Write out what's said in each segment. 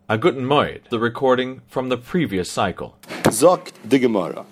A Guten Moed, the recording from the previous cycle. Zokt de Gemara.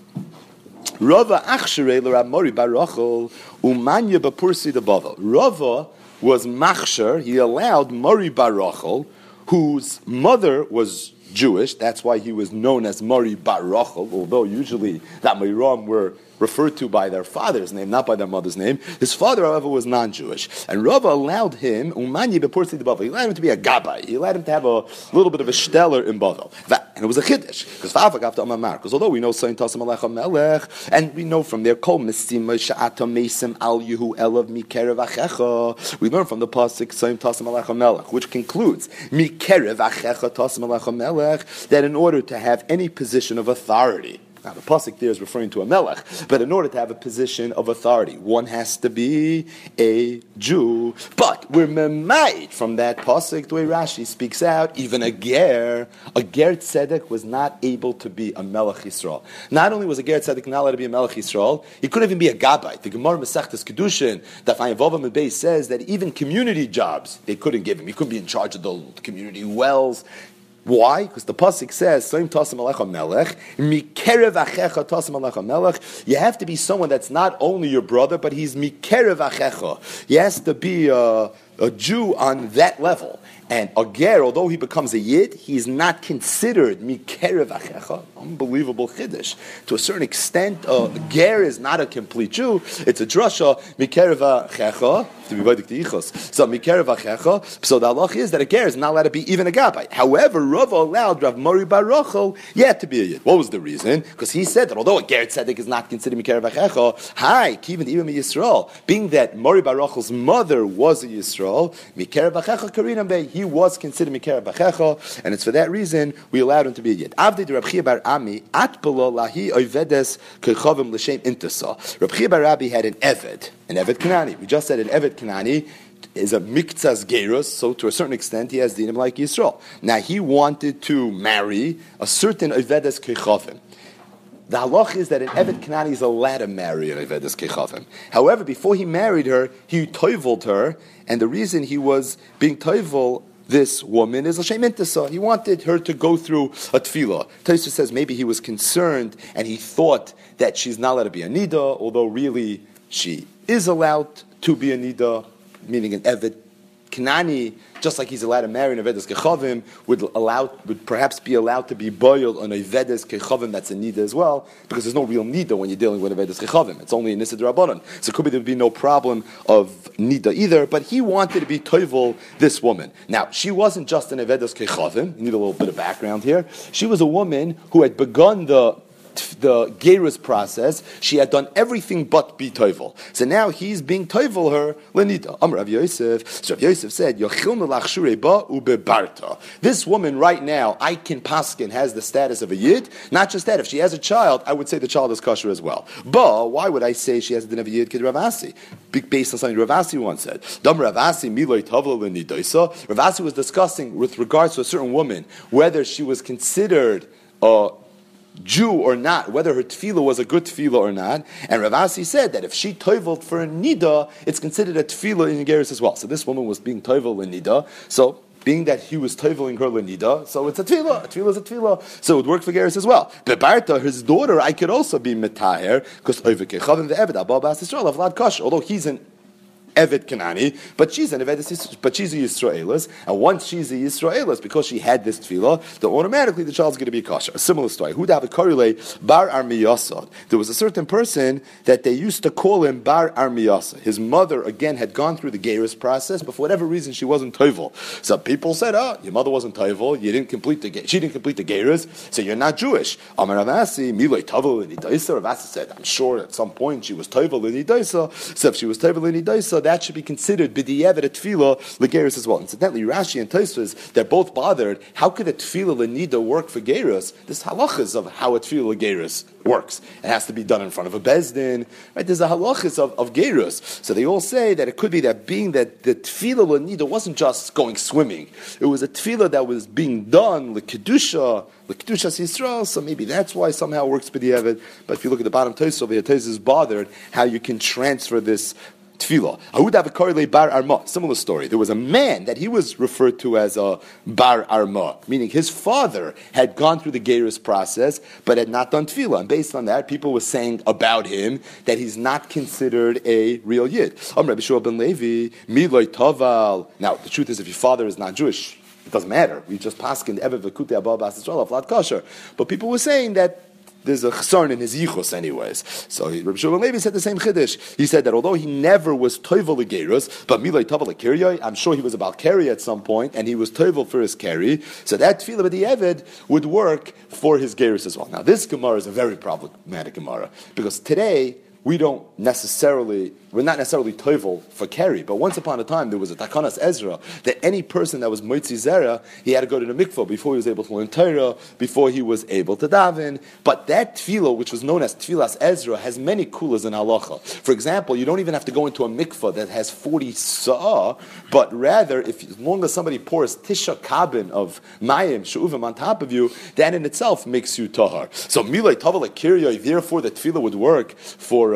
Rava achshere l'Rab Mori bar Rochel umanya b'pursi de Bavel. Rava was machsher. He allowed Mori bar Rochel, whose mother was Jewish. That's why he was known as Mori bar Rochel. Although usually that Moram were referred to by their father's name, not by their mother's name. His father, however, was non-Jewish. And Rava allowed him, Umanyi b'pursi de Bavel, he allowed him to be a Gabbai. He allowed him to have a little bit of a stellar in Bavel. And it was a Chiddush, because although we know Sayin Tasam Alecha Melech, and we know from there, Kol Mesima Sha'ata Mesim Al Yehu Elav Mikerev Achecha, we learn from the Pasuk Sayin Tasam Alecha Melech, which concludes, Mikerev Achecha Tasam Alecha Melech, that in order to have any position of authority, now, the pasuk there is referring to a melech, but in order to have a position of authority, one has to be a Jew. But we're memait from that pasuk, the way Rashi speaks out, even a ger tzedek was not able to be a melech Yisrael. Not only was a ger tzedek not allowed to be a melech Yisrael, he couldn't even be a gabbai. The Gemara Masechtas Kedushin, Daf Ayin Vav Amud Beis says that even community jobs, they couldn't give him. He couldn't be in charge of the community wells. Why? Because the pasuk says, "Soim tasam alecha melech, mikerev achecha tasam alecha melech." You have to be someone that's not only your brother, but he's mikerev achecha. He has to be a Jew on that level. And a ger, although he becomes a yid, he's not considered mikerev achecha. Unbelievable chiddush. To a certain extent, a ger is not a complete Jew. It's a drasha mikerev achecha. To be vaydik teichos. So mikerev achecha. So the halach is that a ger is not allowed to be even a gabbai. However, Rava allowed Rav Mori bar Rochel yet to be a yid. What was the reason? Because he said that although a ger tzedek is not considered mikerev achecha, kivin even a Yisrael, being that Mori bar Rochel's mother was a Yisrael, mikerev achecha karinam bei. He was considered Mikerev Achecha, and it's for that reason we allowed him to be a Yid. Avdi de Reb Chia bar Ami, atbelo lahi oivedes kechavim l'shem intasa. Reb Chia bar Abi had an Eved Kanani. We just said an Eved Kanani is a miktzas gerus, so to a certain extent he has dinim like Yisrael. Now he wanted to marry a certain oivedes kechavim. The halach is that an Eved Kanani is allowed to marry an Oivedes Kechavim. However, before he married her, he toiveled her, and the reason he was being toivel this woman is l'shem intasa. He wanted her to go through a tefillah. Tosfos says maybe he was concerned and he thought that she's not allowed to be a nida, although really she is allowed to be a nida, meaning an Eved Kanani, just like he's allowed to marry an Oivedes Kechavim, would perhaps be allowed to be boiled on Oivedes Kechavim that's a nida as well, because there's no real nida when you're dealing with Oivedes Kechavim. It's only a Nisid Rabbanon. So it could be there would be no problem of nida either, but he wanted to be toivel this woman. Now, she wasn't just an Oivedes Kechavim. You need a little bit of background here. She was a woman who had begun the gerus process. She had done everything but be toivel. So now he's being toivel her lenida. Amar Rav Yosef. So Rav Yosef said, "Yochilna lachshure ba ubebarta." This woman right now, I can paskin, has the status of a yid. Not just that, if she has a child, I would say the child is kosher as well. But why would I say she has the din of a yid? Kid Rav Asi, based on something Rav Asi once said. Dam Rav Asi miloi tavla lenidoisa. Rav Asi was discussing with regards to a certain woman whether she was considered Jew or not, whether her tefillah was a good tefillah or not, and Rav Asi said that if she toivelt for a nida, it's considered a tefillah in Geras as well. So this woman was being toivel in nida, so being that he was toiveling her lenida, so it's a tefillah. A tefillah is a tefillah. So it would work for Geras as well. Bebarta, his daughter, I could also be metaher, because oivekechavim ve'eved abba bas Yisrael avlad kash, although he's an Eved Kanani, but she's a Yisraelis, and once she's a Yisraelis, because she had this tefillah, then automatically the child's going to be kosher. A similar story. Hudav Korile Bar Armiyasad. There was a certain person that they used to call him Bar Armiyasa. His mother again had gone through the gerus process, but for whatever reason she wasn't toivel. So people said, your mother wasn't toivel, she didn't complete the gerus, so you're not Jewish. Amar Ravasi, Miloi toivel inidaisa. Ravasi said, I'm sure at some point she was toivel inidaisa. So if she was toivel inidaisa, that should be considered b'di'evet a tefillah legerus as well. Incidentally, Rashi and Tosfos, they're both bothered. How could a tefillah lenida work for gerus? There's halachas of how a tefillah legerus works. It has to be done in front of a bezdin. Right? There's a halachas of gerus. So they all say that it could be that being that the tefillah lenida wasn't just going swimming. It was a tefillah that was being done lekedusha Yisrael. So maybe that's why somehow it works b'di'evet. But if you look at the bottom Tosfos over here, Tosfos is bothered how you can transfer this tefillah. Ahudav Karle Bar Arma. Similar story. There was a man that he was referred to as a Bar Arma, meaning his father had gone through the Geirus process but had not done tefillah. And based on that, people were saying about him that he's not considered a real Yid. Rabbi Shua ben Levi, Miloi Toval. Now, the truth is, if your father is not Jewish, it doesn't matter. We just paskin Eved V'Kutei Abba Bas Yisrael Flat Kosher. But people were saying that there's a chesarn in his yichus anyways. So Rabbi Shua ben Levi said the same chiddush. He said that although he never was toivel l'gerus, but milay tovel l'kiryai, I'm sure he was about keri at some point, and he was toivel for his keri. So that tefillah b'di'eved would work for his gerus as well. Now this Gemara is a very problematic Gemara because today we're not necessarily toivel for keri, but once upon a time there was a takanas Ezra that any person that was moitzi zera, he had to go to the mikvah before he was able to learn Torah, before he was able to daven. But that tefillah, which was known as tefillas Ezra, has many kulas in halacha. For example, you don't even have to go into a mikvah that has 40 sa'ah, but rather, as long as somebody pours tisha kabin of mayim she'uvim on top of you, that in itself makes you tahar. So milay tavel kiryai, therefore the tefillah would work for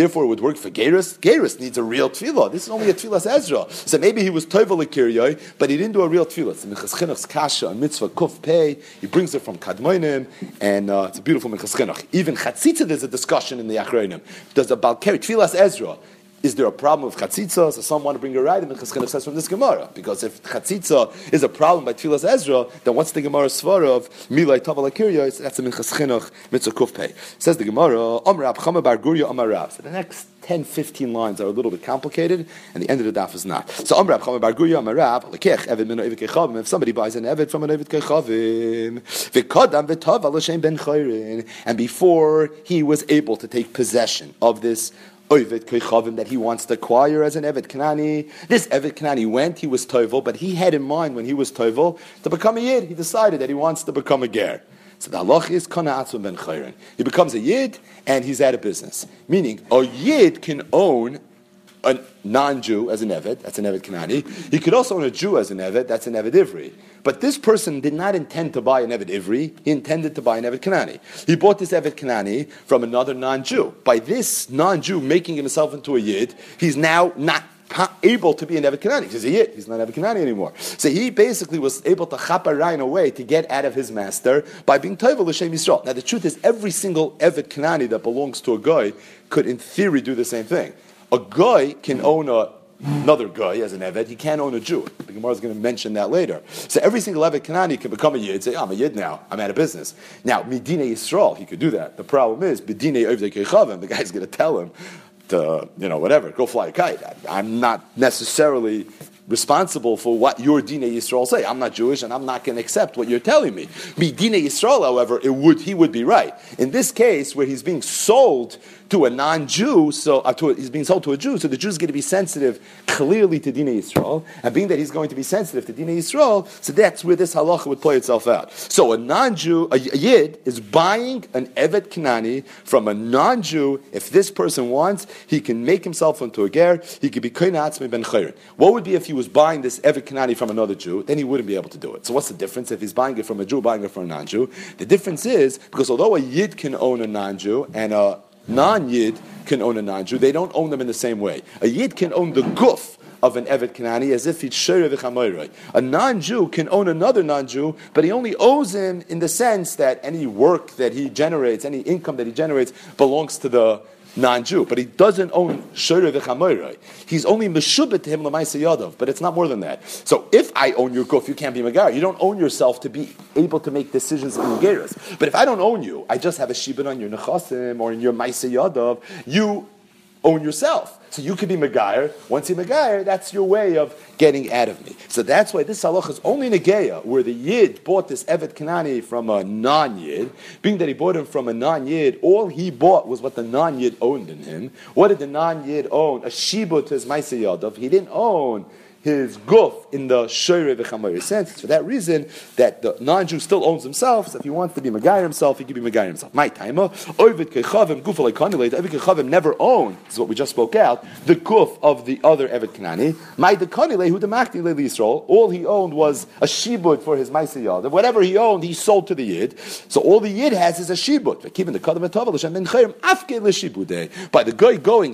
gerus. Gerus needs a real tefillah. This is only a tefillas Ezra. So maybe he was toivel l'kiryai, but he didn't do a real tefillah. It's Minchas Chinuch's kasha, a mitzvah kuf pei. He brings it from Kadmonim, and it's a beautiful Minchas Chinuch. Even chatzitza, there's a discussion in the Achronim. Does a balkeri tefillas Ezra? Is there a problem with chatzitza? So some want to bring a right, and Minchas Chinuch says from this Gemara, because if chatzitza is a problem by tefillas Ezra, then what's the Gemara svara of milay tavel l'kiryai? That's a Minchas Chinuch mitzvah kuf pei. Says the Gemara, Amar Rab Chama bar Gurya Amar Rab. So the next 10, 15 lines are a little bit complicated, and the end of the daf is not. So, Amr Rab Chama bar Gurya Amar Rab, Lekech Eved Mino Eved Kechavim. If somebody buys an Eved from an Eved Kechavim, V'kodam v'tov al Hashem ben Chayrin, and before he was able to take possession of this Eved Kechavim that he wants to acquire as an Eved Kanani, this Eved Kanani went, he was toivel, but he had in mind when he was toivel to become a Yid. He decided that he wants to become a Ger. So the halach is kana atzum ben chayrin. He becomes a yid and he's out of business. Meaning, a yid can own a non-Jew as an eved, that's an eved kanani. He could also own a Jew as an eved, that's an eved ivri. But this person did not intend to buy an eved ivri. He intended to buy an eved kanani. He bought this eved kanani from another non-Jew. By this non-Jew making himself into a yid, he's now not able to be an Eved Kanani. He's a Yid. He's not Eved Kanani anymore. So he basically was able to chaparayim away to get out of his master by being toivel l'shem Yisrael. Now the truth is, every single Eved Kanani that belongs to a guy could, in theory, do the same thing. A guy can own another guy as an Eved. He can't own a Jew. The Gemara is going to mention that later. So every single Eved Kanani can become a Yid. Say, I'm a Yid now. I'm out of business. Now, Midine Yisrael, he could do that. The problem is, B'dine Eved Kechavim, the guy's going to tell him, whatever, go fly a kite. I'm not necessarily responsible for what your Dinei Yisrael say. I'm not Jewish, and I'm not going to accept what you're telling me. Dinei Yisrael, however, he would be right. In this case, where he's being sold to a non-Jew, he's being sold to a Jew, so the Jew's going to be sensitive clearly to Dinei Yisrael, and being that he's going to be sensitive to Dinei Yisrael, so that's where this halacha would play itself out. So a non-Jew, a Yid, is buying an Eved Kanani from a non-Jew. If this person wants, he can make himself into a ger, he could be koine atzmei ben chayrin. What would be if he was buying this Eved Kanani from another Jew? Then he wouldn't be able to do it. So what's the difference if he's buying it from a Jew, buying it from a non-Jew? The difference is, because although a Yid can own a non-Jew, and a non-Yid can own a non-Jew, they don't own them in the same way. A Yid can own the guf of an Eved Kanani as if he's Shorei v'Chamoiroi. A non-Jew can own another non-Jew, but he only owes him in the sense that any work that he generates, any income that he generates, belongs to the non-Jew, but he doesn't own Shorei v'Chamoiroi. He's only meshubet to him l'maaseh yadav, but it's not more than that. So if I own your guf, you can't be megar. You don't own yourself to be able to make decisions in geras. But if I don't own you, I just have a shibud on your nechasim or in your maaseh yadav, you own yourself. So you could be Megayer. Once you're Megayer, that's your way of getting out of me. So that's why this halacha is only in a Geya, where the Yid bought this Eved Kanani from a non-Yid. Being that he bought him from a non-Yid, all he bought was what the non-Yid owned in him. What did the non-Yid own? A shibud to his Maaseh Yadav. He didn't own his guf in the Shorei v'Chamoiroi sense. It's for that reason that the non-Jew still owns himself, so if he wants to be Megayer himself, he can be Megayer himself. My timer, Ovid Kechavim, Guf alei kanilei, the Ovid Kechavim never owned, this is what we just spoke out, the guf of the other Eved Kanani. My the kanilei, who the Makni le Yisrael, all he owned was a shibud for his Maaseh Yadav. Whatever he owned, he sold to the Yid. So all the Yid has is a shibud. By the guy going and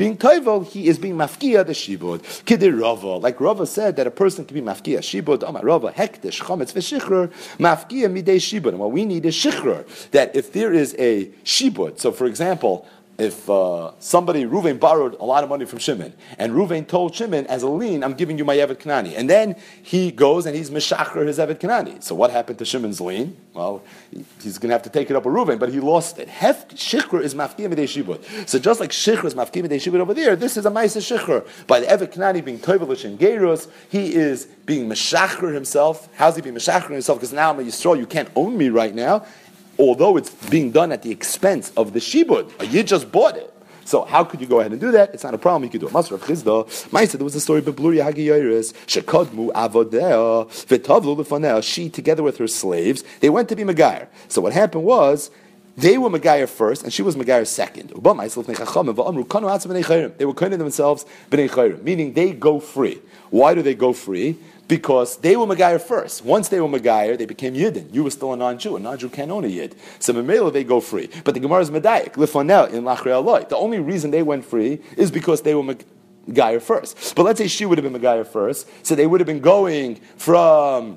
being toivel, he is being mafkia the shibud. Kidir Rava, like Rava said that a person can be mafkia shibud. Amar Rava hektish chametz v'shichrur mafkia midei shibud. And what we need is shichrur. That if there is a shibud, so for example, if somebody, Ruvain, borrowed a lot of money from Shimon, and Ruvain told Shimon, as a lien, I'm giving you my Evet Kanani. And then he goes and he's Meshachar his Evet Kanani. So what happened to Shimon's lien? Well, he's going to have to take it up with Ruvain, but he lost it. Shikhr is Mafkia Midei Shibud. So just like Shikhr is Mafkia Midei Shibud over there, this is a Maisa Shikhr. By the Evet Kanani being Tovelish and Gerus, he is being Meshachar himself. How's he being Meshachar himself? Because now I'm a Yisrael, you can't own me right now. Although it's being done at the expense of the shibud, you just bought it. So how could you go ahead and do that? It's not a problem. You could do it. Masr of Chizda, Maisa, there was a story of Bebluria Hagiyaris, Shekadmu Avodea, Vitavlu Lefanea, she together with her slaves, they went to be Megayer. So what happened was, they were Megayer first, and she was Megayer second. They were kind of themselves, meaning they go free. Why do they go free? Because they were Megayer first. Once they were Megayer, they became Yidden. You were still a non-Jew. A non-Jew can't own a Yid. So Memela, they go free. But the Gemara is Medayik, Lifanel, in Lachrei Aloi. The only reason they went free is because they were Megayer first. But let's say she would have been Megayer first, so they would have been going from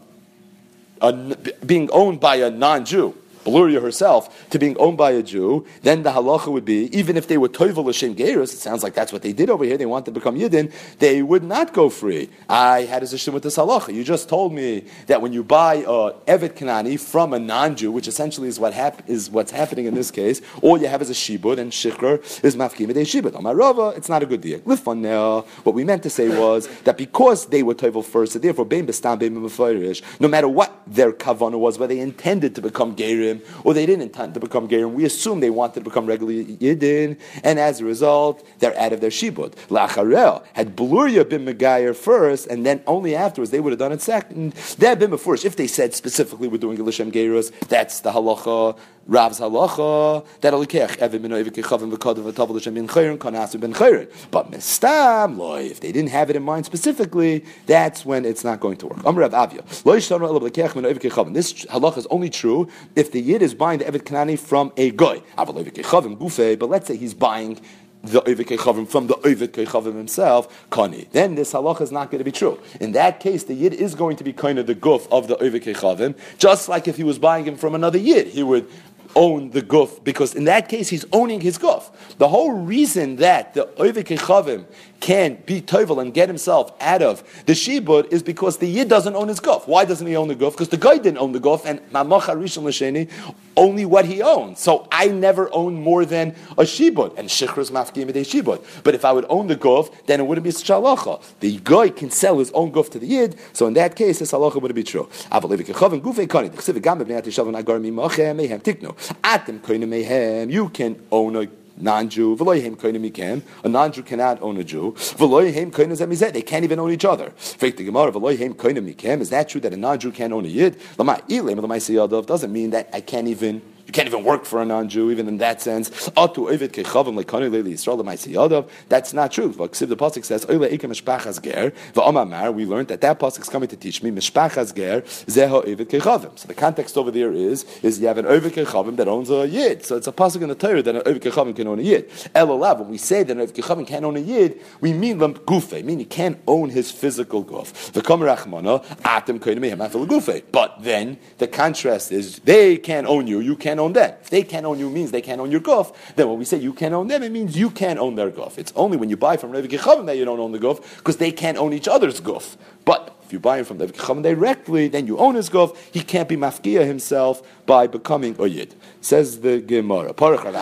being owned by a non-Jew, Beluria herself, to being owned by a Jew, then the halacha would be, even if they were toivel l'shem gerus, it sounds like that's what they did over here, they wanted to become Yidden, they would not go free. I had a zishim with this halacha. You just told me that when you buy a Evet Kanani from a non-Jew, which essentially is what's happening in this case, all you have is a shibud, and shikhr is mafkim midei shibud. Amar Rava, it's not a good deal. What we meant to say was that because they were toivel first, so therefore, bein bestam, bein b'mefarish, no matter what their kavanah was, whether they intended to become gerim, or they didn't intend to become Gerim. We assume they wanted to become regular Yidin, and as a result, they're out of their Shibud. Lacharel, had Beluria been Megayer first, and then only afterwards they would have done it second, they had been before. If they said specifically we're doing Elishem Gerus, that's the halacha, Rav's halacha, that alikech, Evin min oivik yechavim v'kodav v'tav l'shem bin chayrin, kanasu ben chayrin. But mistam, loy, if they didn't have it in mind specifically, that's when it's not going to work. Amr Rav Avia, loy shtanu ela b'lekech min oivik yechavim. This halacha is only true if the Yid is buying the Evet Kanani from a goy. Aval oivik yechavim gufei, but let's say he's buying the Oivik Kechavim from the Oivik Kechavim himself, Kani. Then this halacha is not going to be true. In that case, the Yid is going to be kind of the guf of the Oivik Kechavim, just like if he was buying him from another Yid, he would own the guf, because in that case he's owning his guf. The whole reason that the Oivik Kechavim can be toivel and get himself out of the shibud is because the Yid doesn't own his guf. Why doesn't he own the guf? Because the guy didn't own the guf, and Mamach Rishon L'Sheni only what he owns. So I never own more than a shibud, and shichros mafkim midei shibud. But if I would own the guf, then it wouldn't be such halacha. The guy can sell his own guf to the Yid, so in that case, this halacha wouldn't be true. You can own a non-Jew. A non-Jew cannot own a Jew. They can't even own each other. Is that true that a non-Jew can't own a Yid? Doesn't mean that you can't even work for a non-Jew, even in that sense. That's not true. The pasuk says, we learned that pasuk is coming to teach me, so the context over there is you have an Oivik Kechavim that owns a Yid. So it's a pasuk in the Torah that an Oivik Kechavim can own a Yid. When we say that an Oivik Kechavim can't own a Yid, we mean lam gufe, meaning he can't own his physical guf. But then the contrast is they can't own you, you can't own them. If they can't own you means they can't own your guf, then when we say you can't own them, it means you can't own their guf. It's only when you buy from Oivik Kechavim that you don't own the guf, because they can't own each other's guf. But if you buy him from the Oivik Kechavim directly, then you own his guf. He can't be mafkia himself by becoming a Yid. Says the Gemara.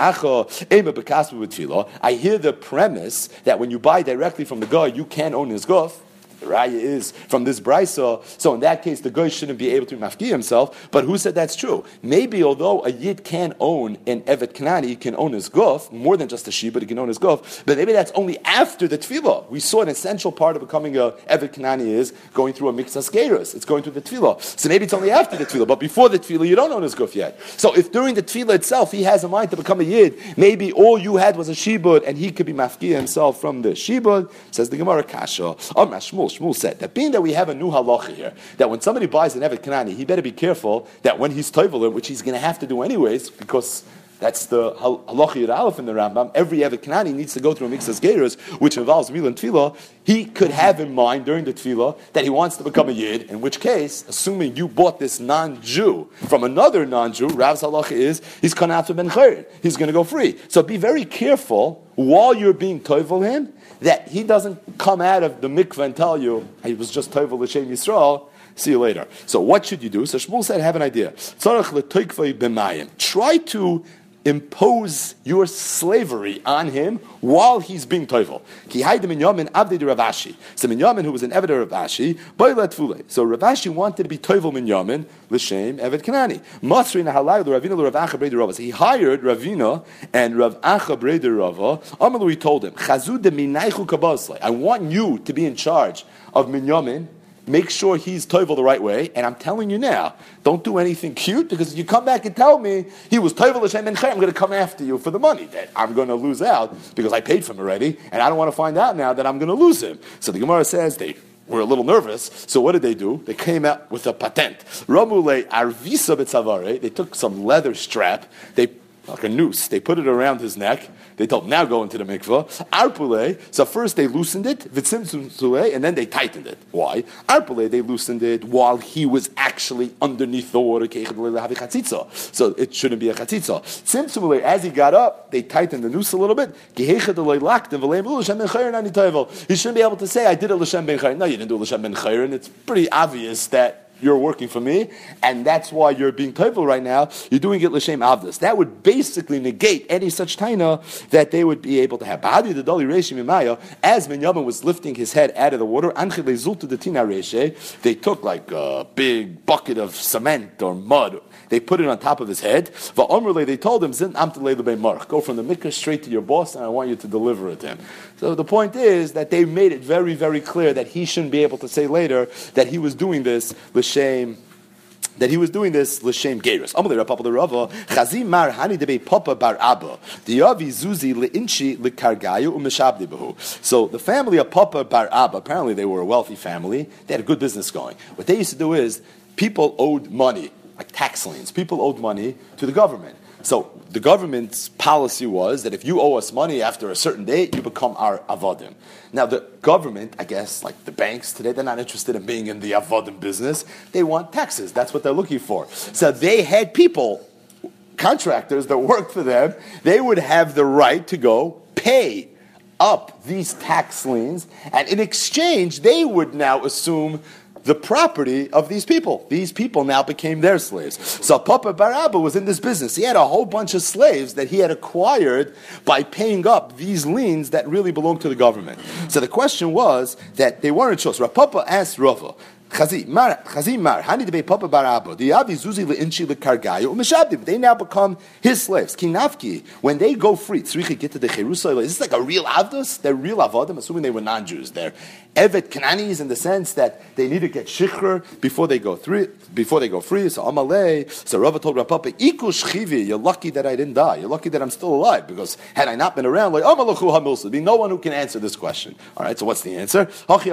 I hear the premise that when you buy directly from the guy, you can't own his guf. The raya is from this brisa, so in that case the guy shouldn't be able to mafki himself. But who said that's true? Maybe although a Yid can own an Evet Kanani, he can own his guf, more than just a she, but he can own his guf, but maybe that's only after the tefillah. We saw an essential part of becoming a Evet Kanani is going through a mixas gerus. It's going through the tefillah. So maybe it's only after the tefillah, but before the tefillah you don't own his guf yet. So if during the tefillah itself he has a mind to become a Yid, maybe all you had was a shibud and he could be mafki himself from the shibud. Says the Gemara Kasha. Shmuel said that being that we have a new halacha here, that when somebody buys an Evet Kanani, he better be careful that when he's toivel, which he's going to have to do anyways, because That's the halacha yud aleph in the Rambam. Every Evet Kanani needs to go through a mixas geirus, which involves Mila and Tefillah. He could have in mind during the Tefillah that he wants to become a Yid, in which case, assuming you bought this non-Jew from another non-Jew, Rav's halacha is, he's kanaf ben chayrin. He's going to go free. So be very careful while you're being toivel him, that he doesn't come out of the mikveh and tell you, he was just toivel l'shem Yisrael, see you later. So what should you do? So Shmuel said, have an idea. Try to impose your slavery on him while he's being toivel. So Minyamin, who was an Eved of Rav Ashi, so Rav Ashi wanted to be toivel Minyamin, l'shem Eved Kanani. So he hired Ravina and Rav Acha Breder Rava. Amalu, he told him, I want you to be in charge of Minyamin. Make sure he's toivel the right way, and I'm telling you now, don't do anything cute, because if you come back and tell me he was toivel l'shem ben chayim, I'm going to come after you for the money that I'm going to lose out, because I paid for him already, and I don't want to find out now that I'm going to lose him. So the Gemara says they were a little nervous, so what did they do? They came out with a patent. Ramule arvisa b'tzavare, they took some leather strap, like a noose, they put it around his neck. They told him, now go into the mikveh. Arpule, so first they loosened it, and then they tightened it. Why? Arpule, they loosened it while he was actually underneath the water. So it shouldn't be a chatzitza. Tzimtzumule, as he got up, they tightened the noose a little bit. He shouldn't be able to say, I did a l'shem ben chayrin. No, you didn't do a l'shem ben chayrin. It's pretty obvious that you're working for me, and that's why you're being toivel right now. You're doing it l'shem avdus. That would basically negate any such taina that they would be able to have. As Minyamin was lifting his head out of the water, they took like a big bucket of cement or mud. They put it on top of his head. They told him, go from the mikveh straight to your boss, and I want you to deliver it to him. So the point is that they made it very, very clear that he shouldn't be able to say later that he was doing this l'shem gerus. Amalei Rapapa the Rava Chazim Mar Hani Debe Papa Bar Abba Diavi Zuzi LeInchi LeKargayu UMeshabdi Behu. So the family of Papa Bar Abba, apparently they were a wealthy family. They had a good business going. What they used to do is people owed money, like tax liens. People owed money to the government. So the government's policy was that if you owe us money after a certain date, you become our avodim. Now the government, I guess, like the banks today, they're not interested in being in the avodim business. They want taxes. That's what they're looking for. So they had people, contractors that worked for them. They would have the right to go pay up these tax liens, and in exchange, they would now assume the property of these people. These people now became their slaves. So Papa Bar Abba was in this business. He had a whole bunch of slaves that he had acquired by paying up these liens that really belonged to the government. So the question was that they weren't sure. So Papa asked Rava, they now become his slaves. Kinafki, when they go free, is this like a real avdos? They're real avodim, assuming they were non-Jews. They're Evet Kananis in the sense that they need to get shikhr before they go free. So Amalei, so Rava told Rav Papa, you're lucky that I didn't die. You're lucky that I'm still alive, because had I not been around, like there'd be no one who can answer this question. All right, so what's the answer?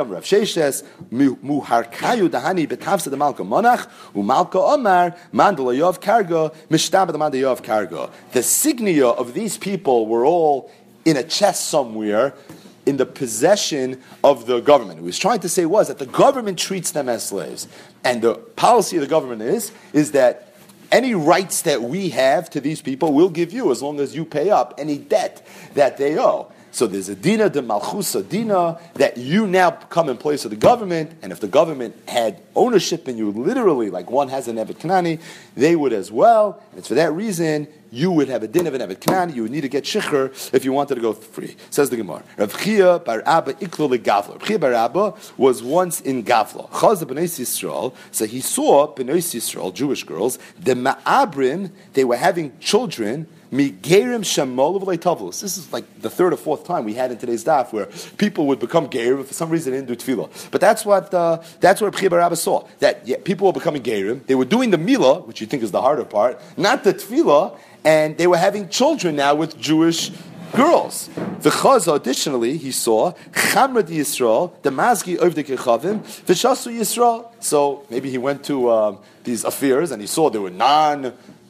Dahani betavsa the Malka Monach uMalka Omar Mandalayav Karga Mishtab the Mandayav Karga. The signia of these people were all in a chest somewhere in the possession of the government. What he was trying to say was that the government treats them as slaves, and the policy of the government is that any rights that we have to these people we'll give you as long as you pay up any debt that they owe. So there's a dina de malchusa dina that you now come in place of the government, and if the government had ownership in you, literally, like one has an Evet Kanani, they would as well. And it's for that reason you would have a din of an Evet Kanani. You would need to get shikhr if you wanted to go free. Says the Gemara. Rav Chia bar Abba iklo legavla. Rav Chia bar Abba was once in Gavla. Chaz b'nei Yisrael. So he saw b'nei Yisrael, Jewish girls, the ma'abrin, they were having children. Migerim Shemol Tavlos. This is like the third or fourth time we had in today's daf where people would become gerim for some reason they didn't do tefillah. But that's what B'chia Bar Abba saw. That people were becoming gerim. They were doing the milah, which you think is the harder part, not the tefillah, and they were having children now with Jewish girls. V'chaza, additionally, he saw Chamrad Yisrael, the Mazgi of the Kechavim, V'shasu Yisrael. So maybe he went to these affairs and he saw there were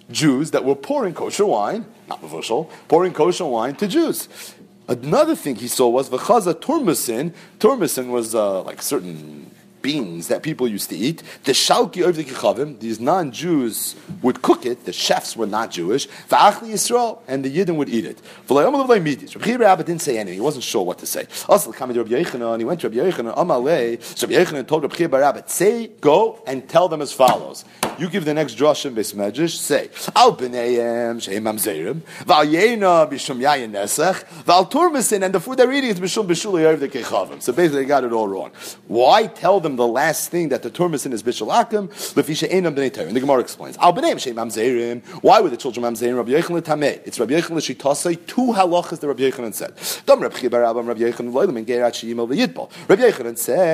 Jews that were pouring kosher wine, not mevushal, pouring kosher wine to Jews. Another thing he saw was v'chaza turmusin. Turmusin was like certain beans that people used to eat. The shalki over the kichavim, these non-Jews would cook it. The chefs were not Jewish. V'achli Yisrael, and the Yidden would eat it. Rabbi Rabbi didn't say anything. He wasn't sure what to say. Also, Rabbi Yochanan, he went to Rabbi Yochanan. Amalei. So Rabbi Yochanan told Rabbi Rabbi, say, go and tell them as follows. You give the next drashim Beis Medrash. Say, Al b'neihem she'em mamzerim, v'al yeina b'shum yayin nesach, v'al turmesin, and the food they're eating is b'shum b'shulei over the kechavim. So basically, they got it all wrong. Why tell them the last thing that the turmesin is b'shul akum lefi she'enam b'nei Torah? And the Gemara explains, Al b'neihem she'em mamzerim. Why were the children mamzerim? Rabbi Yochanan tamei. It's Rabbi Yochanan l'shitasei. Two halachas that Rabbi Yochanan said. Dam Rabbi Rabbi Yochanan loylam and gerat she'imel v'yitbal. Rabbi Yochanan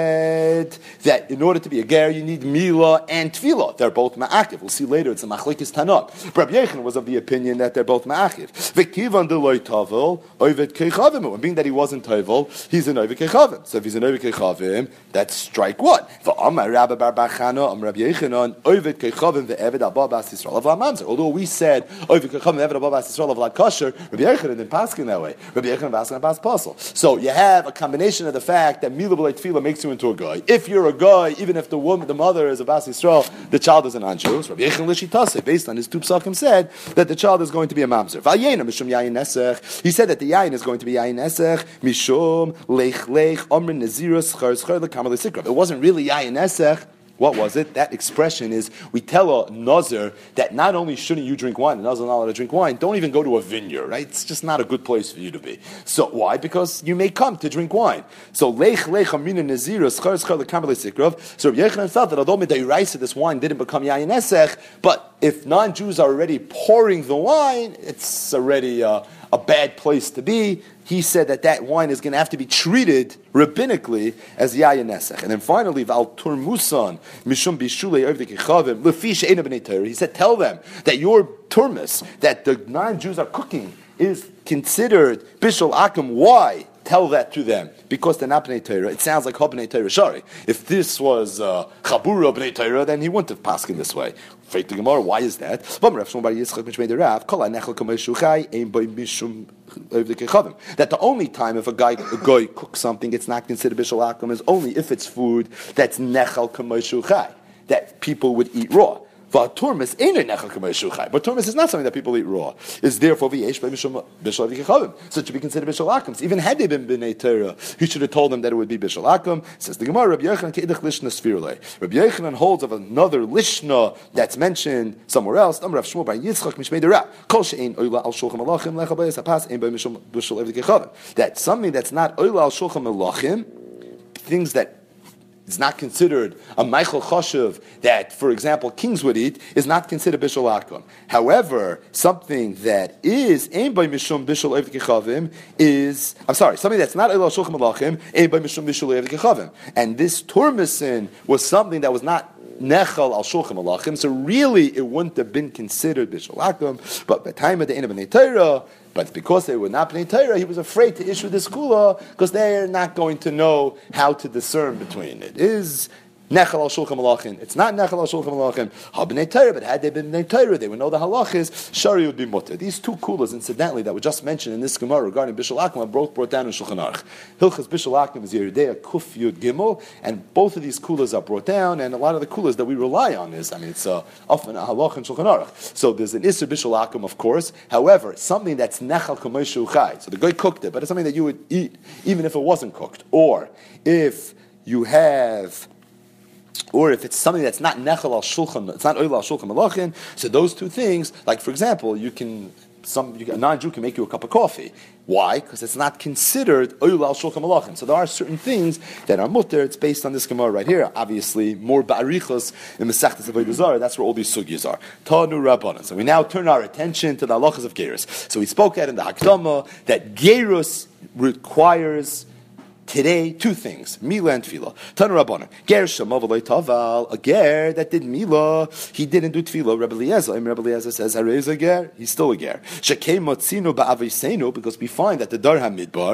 said that in order to be a ger, you need milah and tefillah. They're both ma'akiv. We'll see later. It's a machlekes tanot. Rabbi Yochanan was of the opinion that they're both ma'akiv. V'kivan deloy tavel oived kechavim. And being that he wasn't tavel, he's an oived kechavim. So if he's an oived kechavim, that's strike one. V'amar Rabbi Bar Bachana, Rabbi Yochanan oived kechavim ve'eved abba bas Yisrael of mamzer. Although we said oived kechavim ve'eved abba bas Yisrael of lad kosher, Rabbi Yochanan didn't paskin that way. Rabbi Yochanan paskin bas pasel. So you have a combination of the fact that milah b'lei tefillah makes you into a guy. If you're a guy, even if the woman, the mother is a bas Yisrael, the child is an non-Jew. Rabbi Yochanan l'shitase, based on his two psakim, said that the child is going to be a mamzer. V'ayena mishum yayin nesech. He said that the yayin is going to be yayin nesech mishum lech lech omrin nezirus schar schar lekamal l'sikra. It wasn't really yayin nesech. What was it? That expression is, we tell a nazir that not only shouldn't you drink wine, the nazir not allowed to drink wine, don't even go to a vineyard, right? It's just not a good place for you to be. So why? Because you may come to drink wine. So lech lech amina nazira schar schar lekam leisikrav. So Rabbi Yochanan felt that although midayraisa this wine didn't become yayin esech, but if non-Jews are already pouring the wine, it's already a bad place to be. He said that wine is going to have to be treated rabbinically as yayin nesech. And then finally, val turmusan mishum bishulei over the kechavim lefi she'ena b'nei Torah. He said, tell them that your turmus that the non-Jews are cooking is considered bishul akum. Why? Tell that to them, because they're not b'nei Torah. It sounds like b'nei Torah shari. If this was chabura b'nei Torah, then he wouldn't have passed in this way. Faith to Gemara, why is that? That the only time if a guy cooks something, it's not considered bishul akum, is only if it's food that's nechal k'may shuchai, that people would eat raw. But turmis is not something that people eat raw. It's therefore v'yesh by bishul v'kechavim. So it should be considered bishul akum. Even had they been b'nei Torah, he should have told them that it would be bishul akum. Says the Gemara, Rabbi Yochanan ke'idach lishna sfirulei. Rabbi Yochanan holds of another lishna that's mentioned somewhere else. Rav Shmuel by Yitzchak mishmei derab. Kol she'ein oila al shulchan malachim lecha b'yis hapas ein by bishul v'kechavim. That's something that's not oila al shulchan malachim. Things that it's not considered a Michael Choshev that, for example, kings would eat, is not considered bishul akum. However, something that is ein by mishum bishul eved kechavim is, something that's not elal shulchan malachim, ein by mishum bishul eved kechavim. And this turmisin was something that was not nechal al shulchan malachim, so really it wouldn't have been considered bishul akum. But by the time of the end of Bnei Torah, but because they were not Bnei Torah, he was afraid to issue this kula because they are not going to know how to discern between it. Is nechal al shulchan malachim? It's not nechal al shulchan malachim. Ha Bnei Torah, but had they been Bnei Torah, they would know the halachis. Shari would be mutter. These two kulas, incidentally, that were just mentioned in this Gemara regarding bishul akum, are both brought down in Shulchan Aruch. Hilchas bishul akum is Yeridei Kuf Yud Gimel, and both of these kulas are brought down. And a lot of the kulas that we rely on it's often a halach in Shulchan Aruch. So there's an iser bishul akum, of course. However, it's something that's nechal k'moshe uchai. So the guy cooked it, but it's something that you would eat even if it wasn't cooked, or if it's something that's not nechal al shulchan, it's not oil al shulchan malachin. So those two things, like for example, a non-Jew can make you a cup of coffee. Why? Because it's not considered oil al shulchan malachin. So there are certain things that are mutter. It's based on this Gemara right here. Obviously, more ba'arichos in Masechtas Avodah Zarah. That's where all these sugyas are. Tanu Rabbanan. So we now turn our attention to the halachas of gerus. So we spoke at in the Hakdama that gerus requires today two things: Mila and Tefillah. Tanu Rabbanan. Ger shamav v'lo taval. A ger that did Mila, he didn't do Tefillah. Rabbi Eliezer says, "Harei is a ger. He's still a ger." Shekei motzinu ba'aviseinu, because we find that the Dar HaMidbar,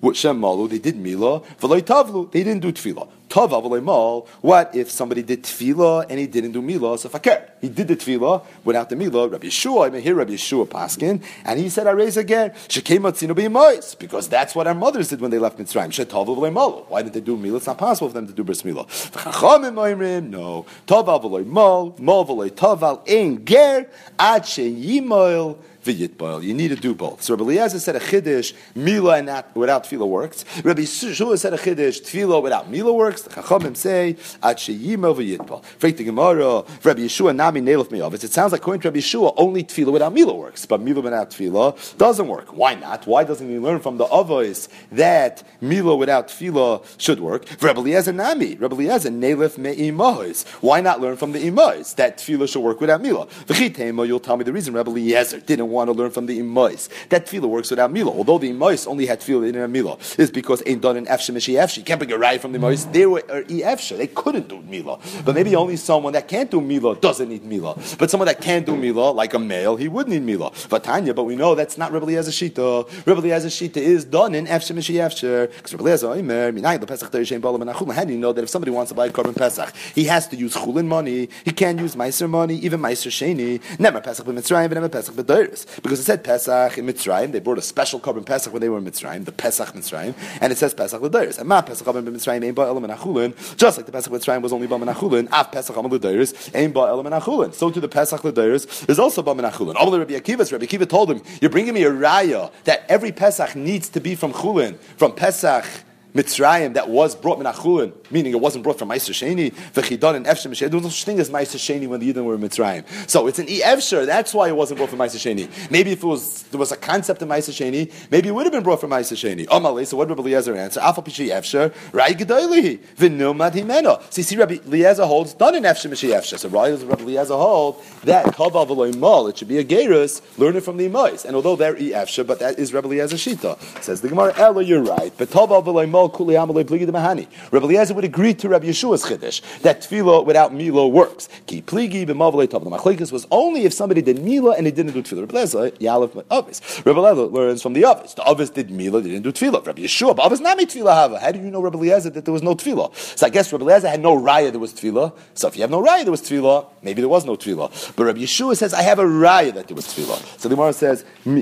What Shem Malu, they did Mila. V'loi Tavlu, they didn't do Tefillah. Tava v'loi Mal, what if somebody did Tefillah and he didn't do Mila? So Fakir, he did the Tefillah without the Mila. Rabbi Yeshua, I mean, here Rabbi Yeshua Paskin, and he said, I raise again. Shekematzinu b'imois, because that's what our mothers did when they left Mitzrayim. Shetava v'loi Malu. Why didn't they do Mila? It's not possible for them to do Bris Mila. V'chachamim oimrim, no. Tava v'loi Mal, Mal v'loi Taval, ein ger, ad sheyimoil, v'yitbal. You need to do both. So Rabbi Eliezer said a chiddush, Mila and not, without Tefillah works. Rabbi Yeshua said a chiddush, Tefillah without Mila works. The Chachamim say, Ad sheyima v'yitbal. Freit the Gemara, Rabbi Yeshua nami neilef me'avis. It sounds like according to Rabbi Yeshua, only Tefillah without Mila works. But Mila without Tefillah doesn't work. Why not? Why doesn't he learn from the Avos that Mila without Tefillah should work? Rabbi Eliezer nami. Rabbi Eliezer neilef me'imahos. Why not learn from the imahos that Tefillah should work without Mila? V'chitema, you'll tell me the reason Rabbi Eliezer didn't want to learn from the imais that tefillah works without mila. Although the imais only had tefillah in a mila, is because ain't done in efshe mishi efshe. You can't bring a raya from the imais. They were efshe. They couldn't do mila. But maybe only someone that can't do mila doesn't need mila. But someone that can do mila, like a male, he would need mila. Vatanya, but we know that's not Rabbi Eliezer shita. Rabbi Eliezer shita is done in efshe mishi efshe. Because Rabbi Eliezer oimer minay the pesach terishem balam and achulin. How do you know that if somebody wants to buy a korban pesach, he has to use chulin money. He can't use meiser money, even meiser sheni. Never pesach b'mitzrayim, never pesach b'deiros. Because it said Pesach in Mitzrayim. They brought a special korban Pesach when they were in Mitzrayim, the Pesach Mitzrayim, and it says Pesach l'deiros. And ma Pesach Amim b'Mitzrayim ain't ba elam and achulin. Just like the Pesach Mitzrayim was only ba and achulin, av Pesach Amim l'deiros ain't ba elam and achulin. So to the Pesach l'deiros is also ba and achulin. All Rabbi Akiva told him, "You're bringing me a raya that every Pesach needs to be from chulin, from Pesach Mitzrayim that was brought min achulin, meaning it wasn't brought from Meiser Sheni. V'chidan and Efsher Mishayim. There was no such thing as Meiser Sheni when the Yidden were in Mitzrayim. So it's an Efsher. That's why it wasn't brought from Meiser Sheni. Maybe if there was a concept of Meiser Sheni, maybe it would have been brought from Meiser Sheni. Amalei. So what did Rabbi Eliezer answer? Afal Pishi Efsher. Rai Gedoyli. V'numad Himeno. So you see, Rabbi Eliezer holds done in Efsher Mishi Efsher. So Rabbi Eliezer hold that Kaval V'Loi Mal. It should be a Gerus. Learn it from the Imais. And although they're Efsher, but that is Rabbi Eliezer Shita. Says the Gemara. Ella, you're right. But Kaval V'Loi Mal Kuli Amalei Pligi Mahani. Rabbi Eliezer would agree to Rabbi Yeshua's chiddush that tefillah without mila works. Ki pligi b'mavalei tav. The machlekes was only if somebody did mila and he didn't do tefillah. Rabbi Eliezer yalef avis. Rabbi Eliezer learns from the avis. The avis did mila, they didn't do tefillah. Rabbi Yeshua, but avis not made tefillah hava. How do you know Rabbi Eliezer that there was no tefillah? So I guess Rabbi Eliezer had no raya there was tefillah. So if you have no raya there was tefillah, maybe there was no tefillah. But Rabbi Yeshua says I have a raya that there was tefillah. So the Gemara says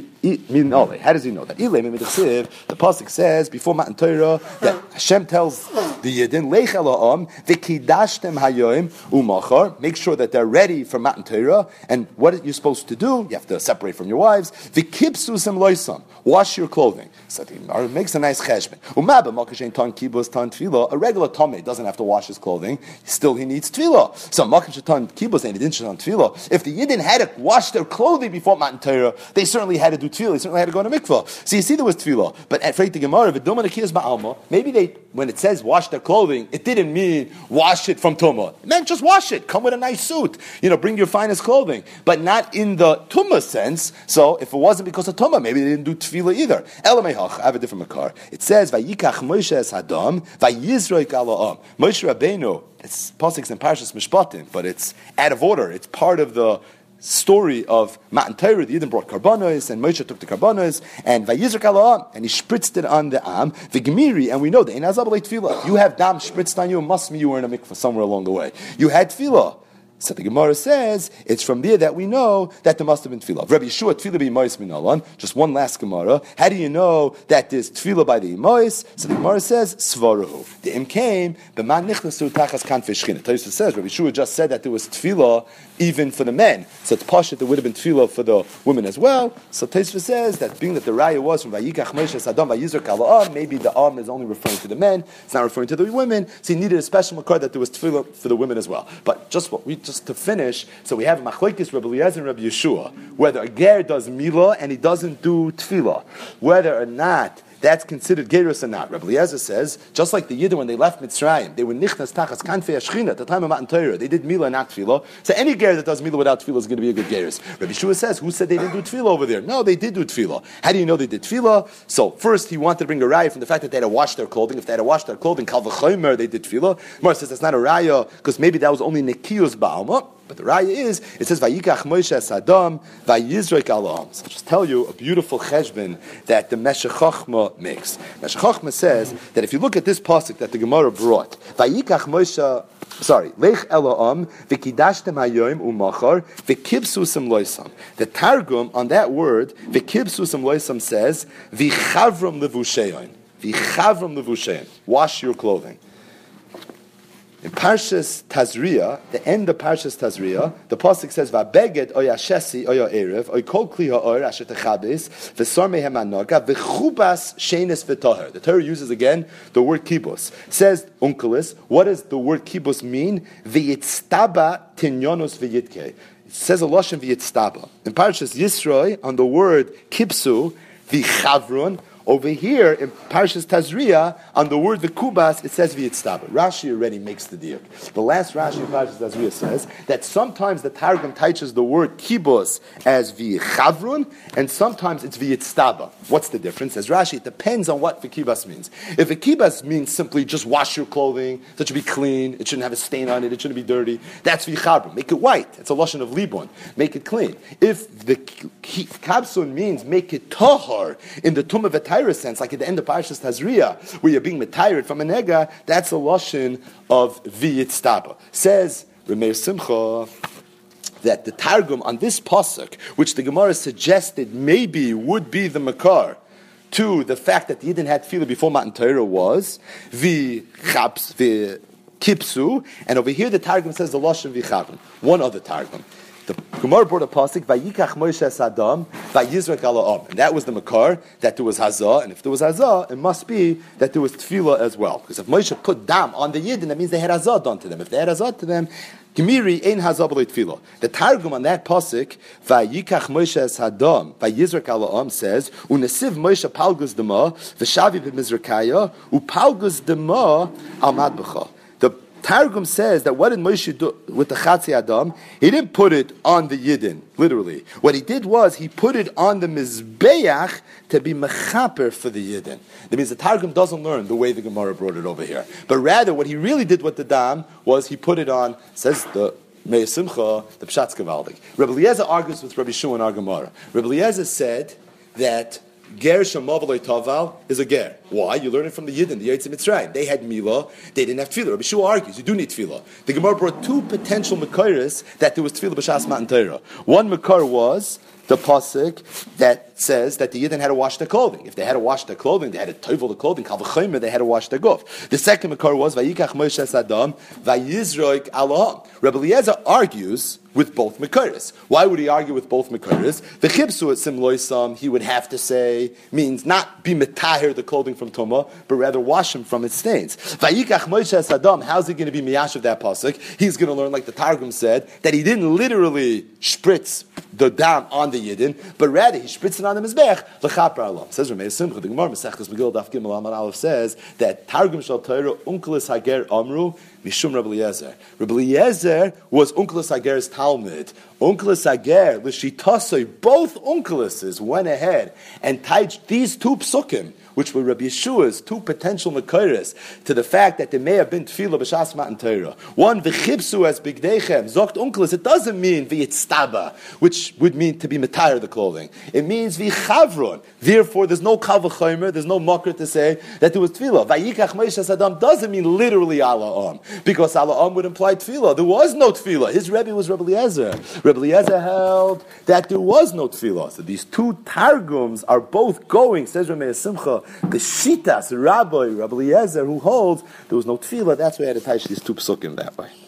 how does he know that? The pasuk says before Matan Torah that Hashem tells the Yidden, Leich Elohim, v'kidashtem hayoim umachar. Make sure that they're ready for Matan Torah. And what are you supposed to do? You have to separate from your wives. V'kipsusem loisam. Wash your clothing. So it makes a nice cheshbon. Umaba makashen tan kibus tan tefillah. A regular tameh doesn't have to wash his clothing. Still, he needs tefillah. So makashen tan kibus and he didn't tan tefillah. If the Yidden had to wash their clothing before Matan Torah, they certainly had to do tefillah. They certainly had to go to mikvah. So you see, there was tefillah. But at Freit the Gemara, maybe when it says wash their clothing, it didn't mean wash it from tumah. It meant just wash it. Come with a nice suit. Bring your finest clothing. But not in the tumah sense. So if it wasn't because of tumah, maybe they didn't do tefillah either. Elamehach, I have a different makar. It says, Vayikach Moshe es Hadam, Vayizroik ala'am. Moshe Rabbeinu, it's Pasuk's in Parshas Mishpatim, but it's out of order. It's part of the story of Matan Torah. The Yidden brought karbanos, and Moshe took the karbanos, and Vayizrak ala'am, and he spritzed it on the am, the gemiri, and we know the Ein Azab Tefillah. You have dam spritzed on you, must be you were in a mikvah somewhere along the way. You had tefillah. So the Gemara says, it's from there that we know that there must have been tefillah. Rabbi Yeshua, tefillah b'imois min alan. Just one last Gemara. How do you know that there's tefillah by the imois? So the Gemara says, svarahu. The im came, b'man nichnasu tachas kanfei shchina. Tosfos says, Rabbi Yeshua just said that there was tefillah even for the men. So it's pashut there would have been tefillah for the women as well. So Tosfos says that being that the raya was from Vayikach Moshe Sadam Vayizrak ala'am, maybe the arm is only referring to the men, it's not referring to the women. So he needed a special makar that there was tefillah for the women as well. But just to finish, so we have machlekes Rabbi Eliezer and Rabbi Yeshua, whether a ger does mila and he doesn't do tefillah, whether or not that's considered gerus or not. Rabbi Eliezer says, just like the Yidden when they left Mitzrayim, they were nichnas tachas kanfei ashchina at the time of Matan Torah. They did mila, not tefillah. So any ger that does mila without tefillah is going to be a good gerus. Rabbi Yeshua says, who said they didn't do tefillah over there? No, they did do tefillah. How do you know they did tefillah? So first, he wanted to bring a raya from the fact that they had to wash their clothing. If they had to wash their clothing, kal v'chomer, they did tefillah. Mar says that's not a raya because maybe that was only nekiyus ba'alma. But the raya is, it says, Vayikach Moshe es Adam, Vayizrek al. So I'll just tell you a beautiful cheshbon that the Meshech Chochmah makes. Meshech Chochmah says that if you look at this pasuk that the Gemara brought, Vayikach Moshe, Lech Elohim, V'kidashtem hayoim u'machar, V'kibsusim loisam. The Targum on that word, V'kibsusim loisam says, V'chavram levusheyon. V'chavram levusheyon. Wash your clothing. In Parshas Tazria, the end of Parshas Tazria, the pasuk says, "Va'beged oya shesi oya erev oy kol kli ha'or asher techabes v'sor mehem anoga v'chubas shenis v'toher." The Torah uses again the word kibus. Says Unkelis, what does the word kibus mean? V'yitztaba tinyonos v'yitke. It says a lashon v'yitztaba. In Parshas Yisroi, on the word kibsu v'chavrun. Over here in Parshas Tazria, on the word v'kubas, it says v'yitztaba. Rashi already makes the diuk. The last Rashi in Parshas Tazria says that sometimes the Targum teaches the word kibus as v'chavrun, and sometimes it's v'yitztaba. What's the difference? As Rashi, it depends on what v'kibas means. If v'kibas means simply just wash your clothing, so it should be clean, it shouldn't have a stain on it, it shouldn't be dirty, that's v'chavrun. Make it white. It's a lashon of libon. Make it clean. If the kabsun means make it tahar in the tumah v'tayra sense, like at the end of Parshas Tazria, where you're being metired from a nega, that's a lashon of v'yitztaba. Says Rameir Simcha that the Targum on this pasuk, which the Gemara suggested maybe would be the makar to the fact that the Yidden had tefillah before Matan Torah, was v'kipsu, and over here the Targum says the lashon v'chavon. One other Targum. The Gemara brought a pasuk, Vayikach Moshe es Adam, Vayizrek al. And that was the makar, that there was hazah, and if there was hazah, it must be that there was tefillah as well. Because if Moshe put dam on the Yidden, that means they had hazah done to them. If they had hazah to them, Gemiri ein hazah b'lo tefillah. The Targum on that pasuk, Vayikach Moshe es Adam, Vayizrek al, says, Unesiv Moshe palgus dema, V'shavi b'mizrakaya, Upalgus dema al madbecha. Targum says that what did Moshe do with the Chatzi Adam? He didn't put it on the Yidden, literally. What he did was, he put it on the Mizbeach to be mechaper for the Yidden. That means the Targum doesn't learn the way the Gemara brought it over here. But rather, what he really did with the Dam was he put it on, says the Meir Simcha, the Pshatz Gavaldik. Rabbi Eliezer argues with Rabbi Shua in our Gemara. Rabbi Eliezer said that Ger Shemavaloi Taval is a ger. Why? You learn it from the Yidden, the Yitzim Mitzrayim. They had Milah, they didn't have Tefillah. Rabbi Shua argues, you do need Tefillah. The Gemara brought two potential Mekairis that there was Tefillah B'Shas Matan Torah. One Mekar was the pasuk that says that the Yidden had to wash their clothing. If they had to wash their clothing, they had to tovel the clothing. Kal v'chomer, they had to wash their guf. The second makar was Vayikach Moshe es Adam, Vayizroik alaham. Rabbi Eliezer argues with both makaris. Why would he argue with both makaris? The chibsu at sim loisam, he would have to say, means not be metaher the clothing from tumah, but rather wash them from its stains. Vayikach Moshe es Adam, how's he going to be miyash of that pasuk? He's going to learn, like the Targum said, that he didn't literally spritz the dam on the Yidden, but rather he spritzed it on the Mizbech, l'chapra alam. Says Rameir Simcha, the Gemara Masechtas Megillah Daf Gimel Amud Aleph says that Targum Shal Torah Unkelis Hager Amru Mishum Rabbi Eliezer. Rabbi Eliezer was Unkelis Hager's Talmud. Unkelis Hager, l'shitasoi, both Unkelises went ahead and tied these two psukim, which were Rabbi Yeshua's two potential mekayres, to the fact that there may have been tefillah b'shas matan Torah. One, v'chipsu as bigdeichem, zokt unkelis, it doesn't mean v'yitztaba, which would mean to be metayr the clothing. It means v'chavron. Therefore, there's no kal v'chomer, there's no makar to say that there was tefillah. Vayikach Moshe es Adam doesn't mean literally ala'am, because ala'am would imply tefillah. There was no tefillah. His Rebbe was Rabbi Eliezer. Rabbi Eliezer held that there was no tefillah. So these two targums are both going, says Rameir Simcha, the Shitas, Rabbi Eliezer, who holds there was no tefillah, that's why I had to touch these two psukim that way.